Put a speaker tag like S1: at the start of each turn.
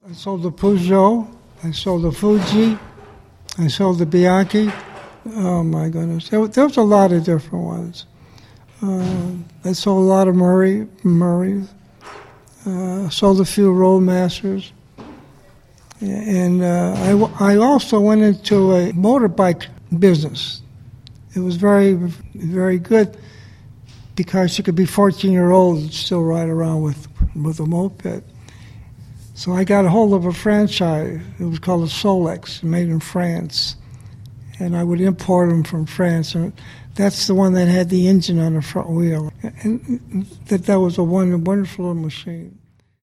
S1: I sold the Peugeot, I sold the Fuji, I sold the Bianchi. Oh my goodness, there was a lot of different ones. I sold a lot of Murrays. Sold a few Roadmasters. And I also went into a motorbike business. It was very, very good because you could be 14-year-old and still ride around with a moped. So I got a hold of a franchise. It was called a Solex, made in France. And I would import them from France. And that's the one that had the engine on the front wheel. And that was a wonderful machine.